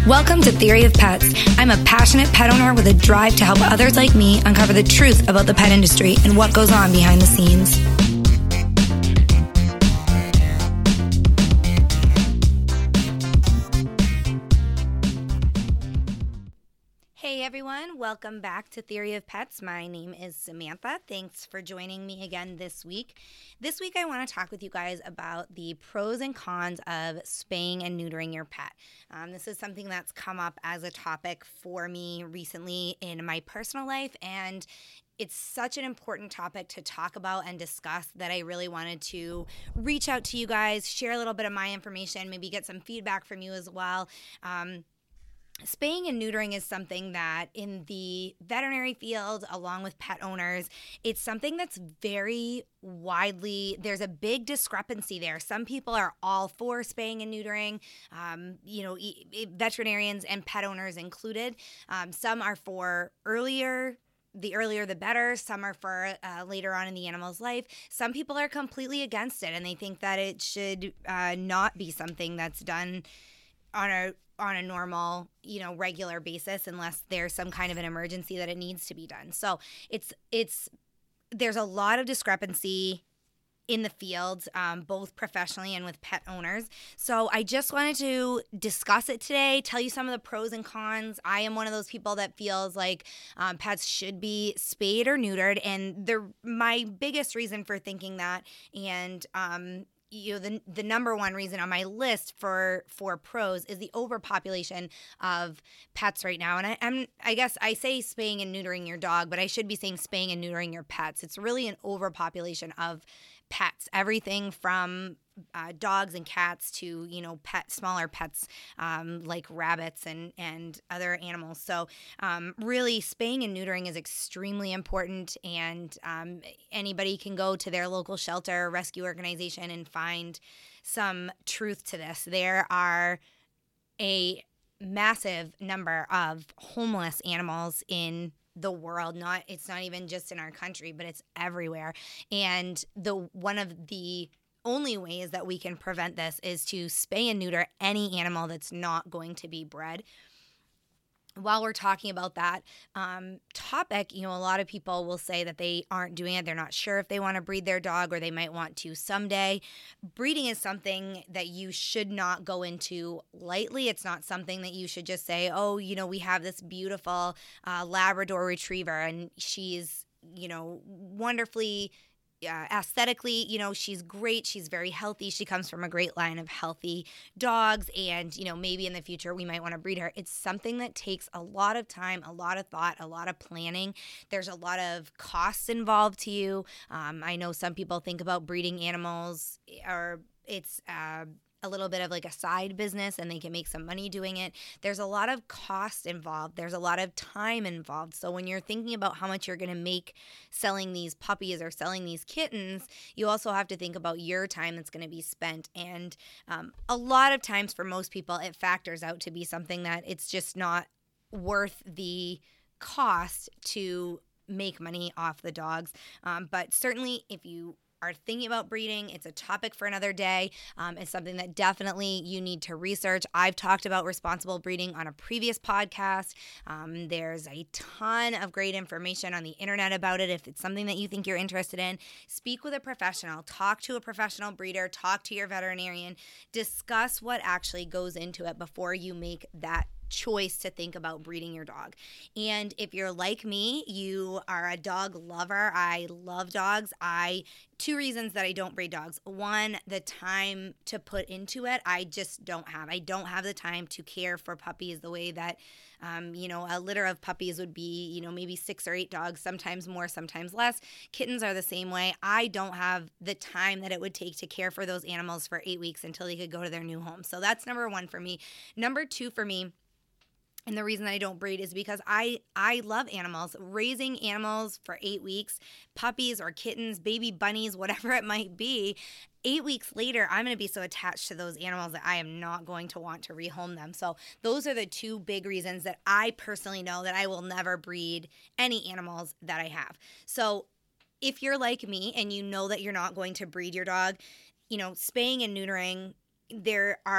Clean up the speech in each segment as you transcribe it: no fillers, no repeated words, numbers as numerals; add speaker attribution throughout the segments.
Speaker 1: Welcome to Theory of Pets. I'm a passionate pet owner with a drive to help others like me uncover the truth about the pet industry and what goes on behind the scenes. Hey everyone, welcome back to Theory of Pets. My name is Samantha. Thanks for joining me again this week. This week I want to talk with you guys about the pros and cons of spaying and neutering your pet. This is something that's come up as a topic for me recently in my personal life, and it's such an important topic to talk about and discuss that I really wanted to reach out to you guys, share a little bit of my information, maybe get some feedback from you as well. Spaying and neutering is something that in the veterinary field, along with pet owners, it's something that's very widely, there's a big discrepancy there. Some people are all for spaying and neutering, veterinarians and pet owners included. Some are for the earlier the better. Some are for later on in the animal's life. Some people are completely against it, and they think that it should not be something that's done on a normal, regular basis unless there's some kind of an emergency that it needs to be done. So there's a lot of discrepancy in the field, both professionally and with pet owners. So I just wanted to discuss it today, tell you some of the pros and cons. I am one of those people that feels like pets should be spayed or neutered. And my biggest reason for thinking that, and the number one reason on my list for pros is the overpopulation of pets right now. And I guess I say spaying and neutering your dog, but I should be saying spaying and neutering your pets. It's really an overpopulation of pets, everything from dogs and cats to smaller pets like rabbits and other animals. So really, spaying and neutering is extremely important, and anybody can go to their local shelter or rescue organization and find some truth to this. There are a massive number of homeless animals in the world. It's not even just in our country, but it's everywhere. And one of the only ways that we can prevent this is to spay and neuter any animal that's not going to be bred. While we're talking about that topic, a lot of people will say that they aren't doing it. They're not sure if they want to breed their dog, or they might want to someday. Breeding is something that you should not go into lightly. It's not something that you should just say, oh, we have this beautiful Labrador retriever, and she's, wonderfully aesthetically, she's great. She's very healthy. She comes from a great line of healthy dogs. And, maybe in the future we might want to breed her. It's something that takes a lot of time, a lot of thought, a lot of planning. There's a lot of costs involved to you. I know some people think about breeding animals, or it's a little bit of like a side business, and they can make some money doing it. There's a lot of cost involved. There's a lot of time involved. So when you're thinking about how much you're going to make selling these puppies or selling these kittens, you also have to think about your time that's going to be spent. And a lot of times for most people, it factors out to be something that it's just not worth the cost to make money off the dogs. But certainly if you are thinking about breeding, it's a topic for another day. It's something that definitely you need to research. I've talked about responsible breeding on a previous podcast. There's a ton of great information on the internet about it. If it's something that you think you're interested in, speak with a professional, talk to a professional breeder, talk to your veterinarian, discuss what actually goes into it before you make that choice to think about breeding your dog. And if you're like me, you are a dog lover. I love dogs. Two reasons that I don't breed dogs. One, the time to put into it, I just don't have. I don't have the time to care for puppies the way that, a litter of puppies would be, maybe 6 or 8 dogs, sometimes more, sometimes less. Kittens are the same way. I don't have the time that it would take to care for those animals for 8 weeks until they could go to their new home. So that's number one for me. Number two for me, and the reason I don't breed is because I love animals. Raising animals for 8 weeks, puppies or kittens, baby bunnies, whatever it might be, 8 weeks later, I'm going to be so attached to those animals that I am not going to want to rehome them. So those are the two big reasons that I personally know that I will never breed any animals that I have. So if you're like me and you know that you're not going to breed your dog, spaying and neutering, there are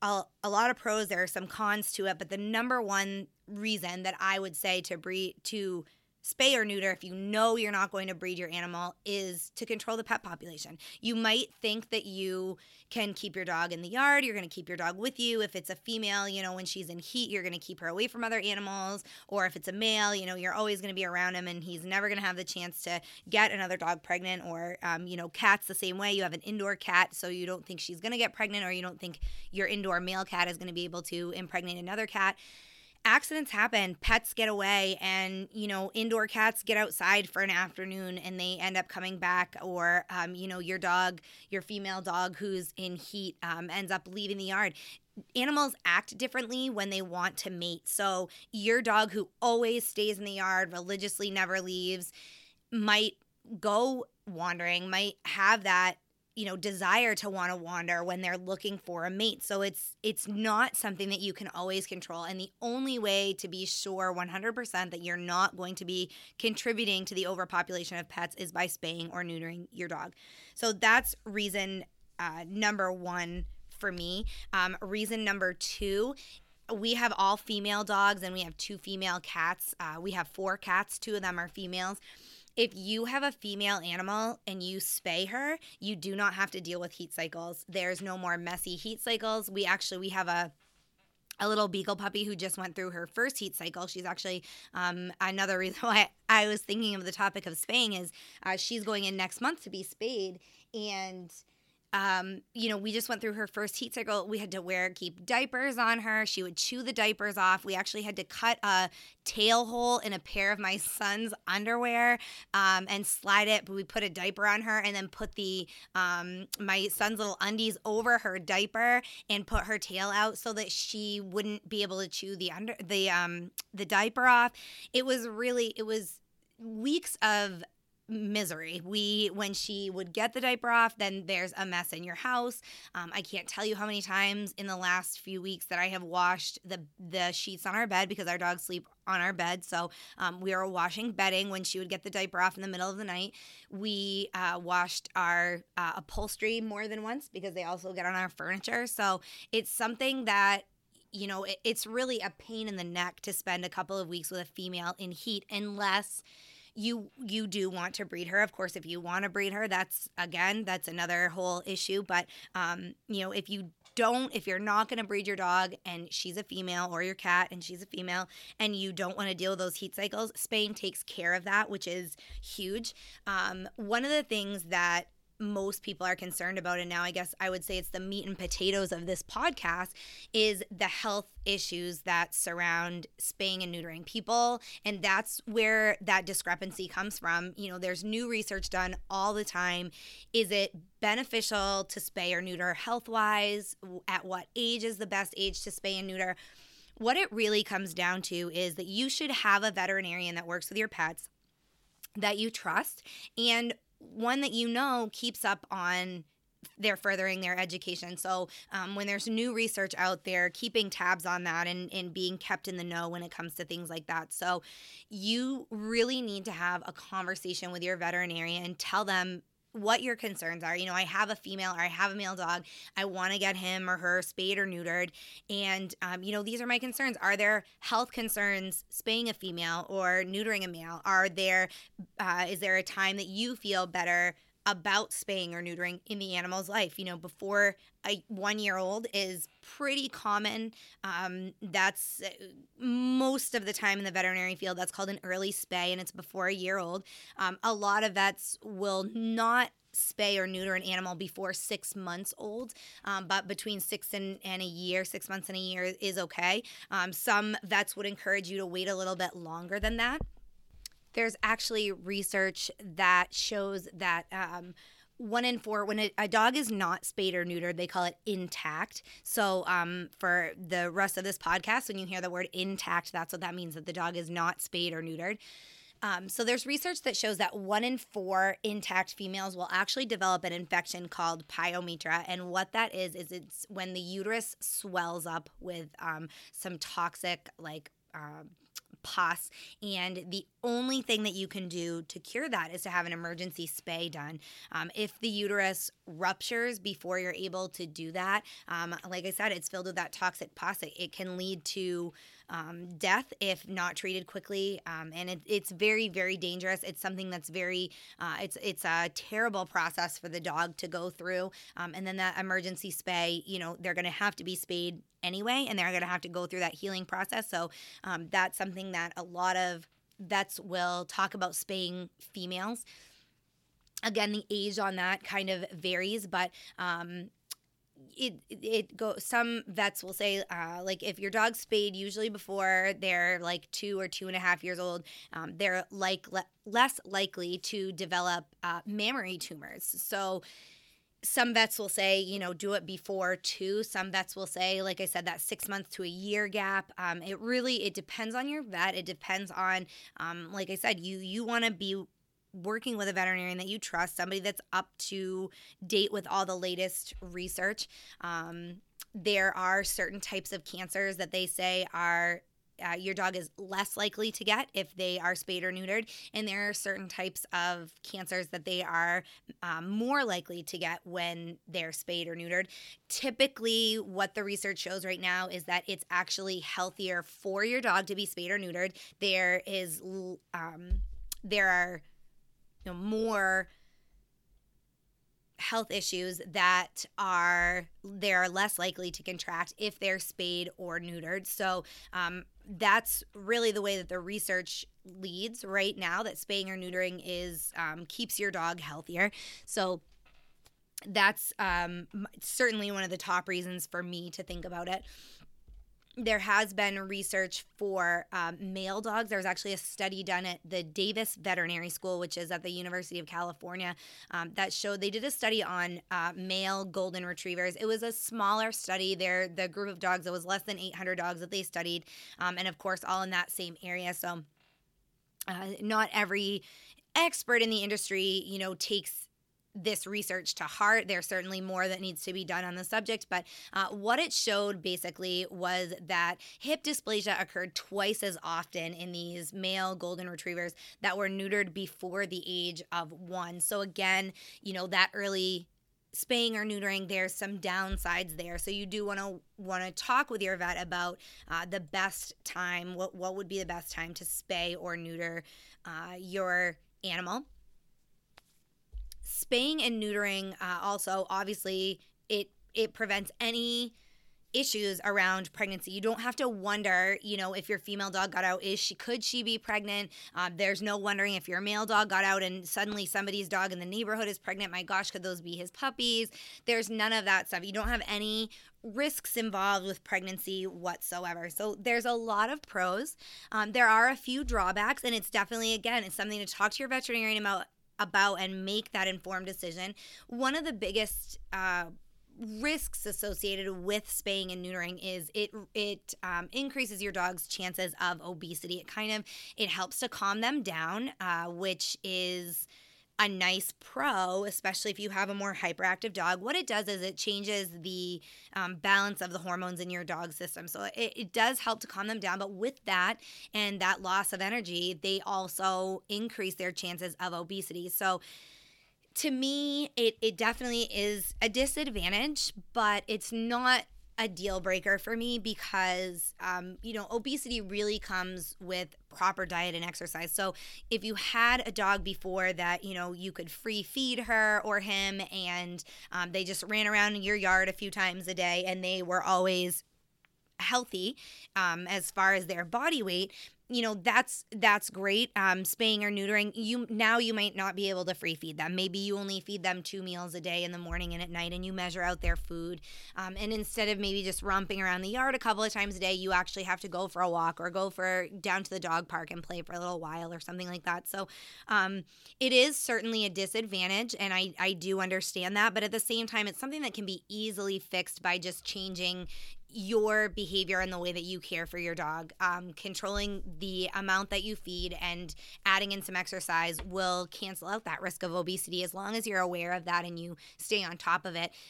Speaker 1: a lot of pros. There are some cons to it, but the number one reason that I would say to spay or neuter, if you know you're not going to breed your animal, is to control the pet population. You might think that you can keep your dog in the yard. You're going to keep your dog with you. If it's a female, when she's in heat, you're going to keep her away from other animals. Or if it's a male, you're always going to be around him and he's never going to have the chance to get another dog pregnant. Or, cats the same way. You have an indoor cat, so you don't think she's going to get pregnant, or you don't think your indoor male cat is going to be able to impregnate another cat. Accidents happen, pets get away, and, indoor cats get outside for an afternoon and they end up coming back, or, your female dog who's in heat ends up leaving the yard. Animals act differently when they want to mate. So your dog who always stays in the yard, religiously never leaves, might go wandering, might have that desire to want to wander when they're looking for a mate. So it's not something that you can always control. And the only way to be sure 100% that you're not going to be contributing to the overpopulation of pets is by spaying or neutering your dog. So that's reason number one for me. Reason number two, we have all female dogs and we have 2 female cats. We have 4 cats. 2 of them are females. If you have a female animal and you spay her, you do not have to deal with heat cycles. There's no more messy heat cycles. We have a little beagle puppy who just went through her first heat cycle. She's actually another reason why I was thinking of the topic of spaying is she's going in next month to be spayed. And we just went through her first heat cycle. We had to keep diapers on her. She would chew the diapers off. We actually had to cut a tail hole in a pair of my son's underwear and slide it. But we put a diaper on her and then put my son's little undies over her diaper and put her tail out so that she wouldn't be able to chew the diaper off. It was weeks of misery. When she would get the diaper off, then there's a mess in your house. I can't tell you how many times in the last few weeks that I have washed the sheets on our bed because our dogs sleep on our bed. So we were washing bedding when she would get the diaper off in the middle of the night. We washed our upholstery more than once because they also get on our furniture. So it's something that it's really a pain in the neck to spend a couple of weeks with a female in heat unless you do want to breed her. Of course, if you want to breed her, that's another whole issue. But, if you're not going to breed your dog and she's a female, or your cat and she's a female, and you don't want to deal with those heat cycles, spaying takes care of that, which is huge. One of the things that most people are concerned about, and now I guess I would say it's the meat and potatoes of this podcast, is the health issues that surround spaying and neutering people. And that's where that discrepancy comes from. There's new research done all the time. Is it beneficial to spay or neuter health-wise? At what age is the best age to spay and neuter? What it really comes down to is that you should have a veterinarian that works with your pets that you trust, and one that keeps up on their furthering their education. So when there's new research out there, keeping tabs on that and being kept in the know when it comes to things like that. So you really need to have a conversation with your veterinarian and tell them what your concerns are. I have a female or I have a male dog. I want to get him or her spayed or neutered. And, these are my concerns. Are there health concerns spaying a female or neutering a male? Is there a time that you feel better about spaying or neutering in the animal's life? Before a 1-year-old is pretty common. That's most of the time in the veterinary field, that's called an early spay, and it's before a year old. A lot of vets will not spay or neuter an animal before 6 months old, but between 6 and a year, 6 months and a year is okay. Some vets would encourage you to wait a little bit longer than that. There's actually research that shows that 1 in 4, when a dog is not spayed or neutered, they call it intact. So for the rest of this podcast, when you hear the word intact, that's what that means, that the dog is not spayed or neutered. So there's research that shows that 1 in 4 intact females will actually develop an infection called pyometra. And what that is it's when the uterus swells up with some toxic pus, and the only thing that you can do to cure that is to have an emergency spay done. If the uterus ruptures before you're able to do that, like I said, it's filled with that toxic pus. It can lead to death if not treated quickly, and it's very, very dangerous. It's something that's very, it's a terrible process for the dog to go through, and then that emergency spay, they're going to have to be spayed anyway, and they're going to have to go through that healing process. So that's something that a lot of vets will talk about spaying females. Again, the age on that kind of varies, but it goes. Some vets will say, like, if your dog's spayed, usually before they're like 2 or 2.5 years old, they're less likely to develop mammary tumors. So some vets will say, do it before 2. Some vets will say, like I said, that 6 months to a year gap. It depends on your vet. It depends on, like I said, you want to be working with a veterinarian that you trust, somebody that's up to date with all the latest research. There are certain types of cancers that they say are your dog is less likely to get if they are spayed or neutered. And there are certain types of cancers that they are more likely to get when they're spayed or neutered. Typically, what the research shows right now is that it's actually healthier for your dog to be spayed or neutered. There are more health issues that they're less likely to contract if they're spayed or neutered. So that's really the way that the research leads right now, that spaying or neutering is keeps your dog healthier. So that's certainly one of the top reasons for me to think about it. There has been research for male dogs. There was actually a study done at the Davis Veterinary School, which is at the University of California, that showed they did a study on male golden retrievers. It was a smaller study. The group of dogs, it was less than 800 dogs that they studied, and of course, all in that same area. So not every expert in the industry, takes this research to heart. There's certainly more that needs to be done on the subject, but what it showed basically was that hip dysplasia occurred twice as often in these male golden retrievers that were neutered before the age of 1. So again, that early spaying or neutering, there's some downsides there. So you do want to talk with your vet about the best time. What would be the best time to spay or neuter your animal? Spaying and neutering also, obviously, it prevents any issues around pregnancy. You don't have to wonder, if your female dog got out, could she be pregnant? There's no wondering if your male dog got out and suddenly somebody's dog in the neighborhood is pregnant. My gosh, could those be his puppies? There's none of that stuff. You don't have any risks involved with pregnancy whatsoever. So there's a lot of pros. There are a few drawbacks, and it's definitely, again, it's something to talk to your veterinarian about and make that informed decision. One of the biggest risks associated with spaying and neutering is it increases your dog's chances of obesity. It helps to calm them down, which is a nice pro, especially if you have a more hyperactive dog. What it does is it changes the balance of the hormones in your dog's system. So it does help to calm them down. But with that and that loss of energy, they also increase their chances of obesity. So to me, it definitely is a disadvantage, but it's not a deal breaker for me because, obesity really comes with proper diet and exercise. So if you had a dog before that, you could free feed her or him and they just ran around in your yard a few times a day and they were always healthy as far as their body weight, that's great. Spaying or neutering, you might not be able to free feed them. Maybe you only feed them 2 meals a day in the morning and at night, and you measure out their food. And instead of maybe just romping around the yard a couple of times a day, you actually have to go for a walk or go down to the dog park and play for a little while or something like that. So it is certainly a disadvantage, and I do understand that. But at the same time, it's something that can be easily fixed by just changing your behavior and the way that you care for your dog. Controlling the amount that you feed and adding in some exercise will cancel out that risk of obesity as long as you're aware of that and you stay on top of it.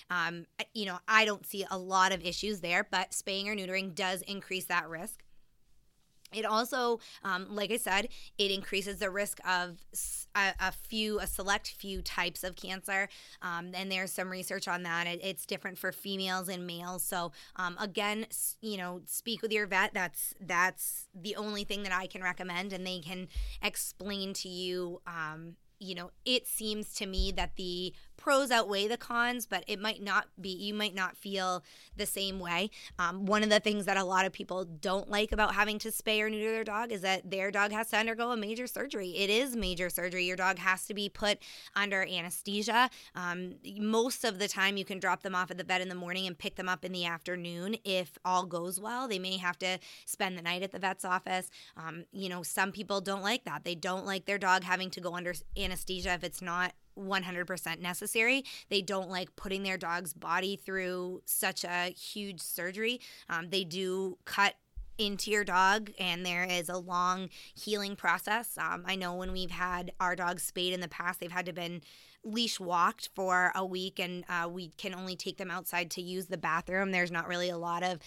Speaker 1: I don't see a lot of issues there, but spaying or neutering does increase that risk. It also, like I said, it increases the risk of a select few types of cancer. And there's some research on that. It's different for females and males. So again, speak with your vet. That's the only thing that I can recommend, and they can explain to you. It seems to me that the pros outweigh the cons, but it might not be. You might not feel the same way. One of the things that a lot of people don't like about having to spay or neuter their dog is that their dog has to undergo a major surgery. It is major surgery. Your dog has to be put under anesthesia. Most of the time, you can drop them off at the vet in the morning and pick them up in the afternoon if all goes well. They may have to spend the night at the vet's office. Some people don't like that. They don't like their dog having to go under anesthesia if it's not 100% necessary. They don't like putting their dog's body through such a huge surgery. They do cut into your dog, and there is a long healing process. I know when we've had our dogs spayed in the past, they've had to been leash walked for a week, and we can only take them outside to use the bathroom. There's not really a lot of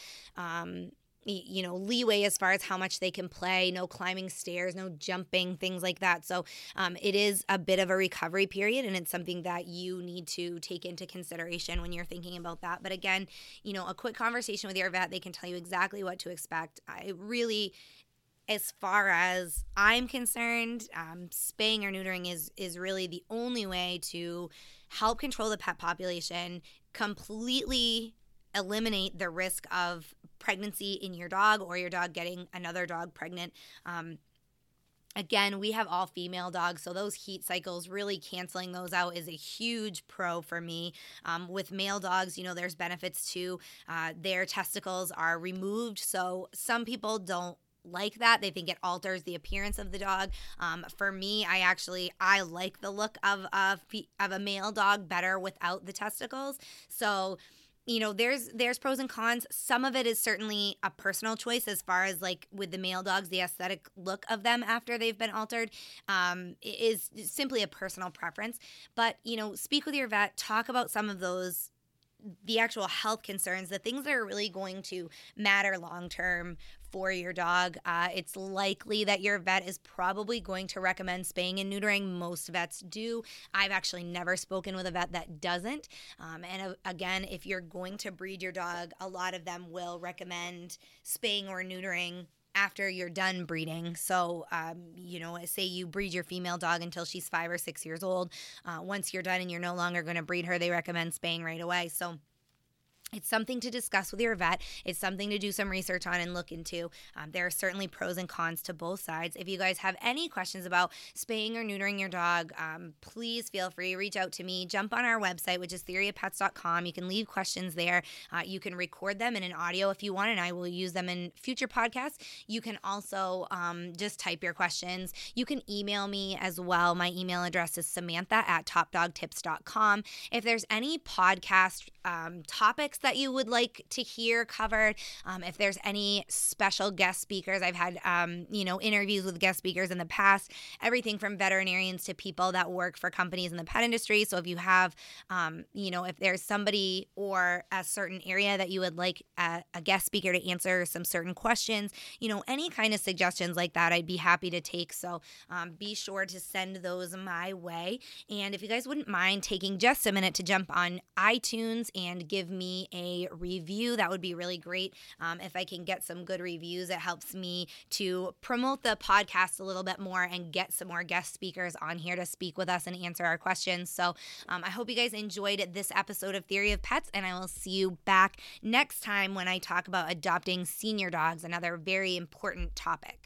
Speaker 1: leeway as far as how much they can play, no climbing stairs, no jumping, things like that. So it is a bit of a recovery period, and it's something that you need to take into consideration when you're thinking about that. But again, a quick conversation with your vet, they can tell you exactly what to expect. As far as I'm concerned, spaying or neutering is really the only way to help control the pet population, completely eliminate the risk of pregnancy in your dog or your dog getting another dog pregnant. Again, we have all female dogs, so those heat cycles, really canceling those out is a huge pro for me. With male dogs, there's benefits too. Their testicles are removed, so some people don't like that. They think it alters the appearance of the dog. For me, I like the look of a male dog better without the testicles. So there's pros and cons. Some of it is certainly a personal choice as far as like with the male dogs, the aesthetic look of them after they've been altered is simply a personal preference. But, speak with your vet, talk about some of the actual health concerns, the things that are really going to matter long term for your dog. It's likely that your vet is probably going to recommend spaying and neutering. Most vets do. I've actually never spoken with a vet that doesn't. And again, if you're going to breed your dog, a lot of them will recommend spaying or neutering after you're done breeding. So, say you breed your female dog until she's 5 or 6 years old. Once you're done and you're no longer going to breed her, they recommend spaying right away. So it's something to discuss with your vet. It's something to do some research on and look into. There are certainly pros and cons to both sides. If you guys have any questions about spaying or neutering your dog, please feel free to reach out to me. Jump on our website, which is theoryofpets.com. You can leave questions there. You can record them in an audio if you want, and I will use them in future podcasts. You can also just type your questions. You can email me as well. My email address is samantha@topdogtips.com. If there's any podcast topics that you would like to hear covered, if there's any special guest speakers, I've had interviews with guest speakers in the past, everything from veterinarians to people that work for companies in the pet industry. So if you have if there's somebody or a certain area that you would like a guest speaker to answer some certain questions, any kind of suggestions like that, I'd be happy to take. So be sure to send those my way. And if you guys wouldn't mind taking just a minute to jump on iTunes and give me a review, that would be really great. If I can get some good reviews, it helps me to promote the podcast a little bit more and get some more guest speakers on here to speak with us and answer our questions. So I hope you guys enjoyed this episode of Theory of Pets, and I will see you back next time when I talk about adopting senior dogs, another very important topic.